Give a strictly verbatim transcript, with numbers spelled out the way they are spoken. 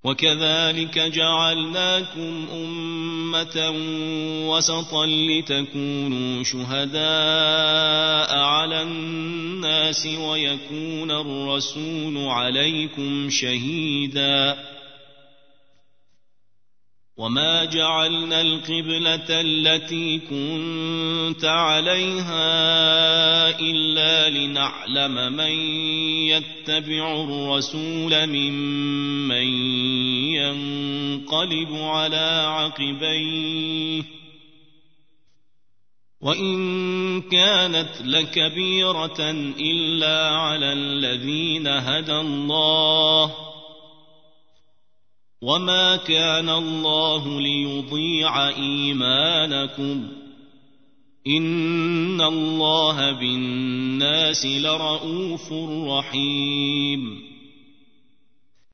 وكذلك جعلناكم أمة وسطا لتكونوا شهداء على الناس ويكون الرسول عليكم شهيدا وما جعلنا القبلة التي كنت عليها إلا لنعلم من يتبع الرسول ممن ينقلب على عقبيه وإن كانت لكبيرة إلا على الذين هدى الله وما كان الله ليضيع إيمانكم إن الله بالناس لرءوف رحيم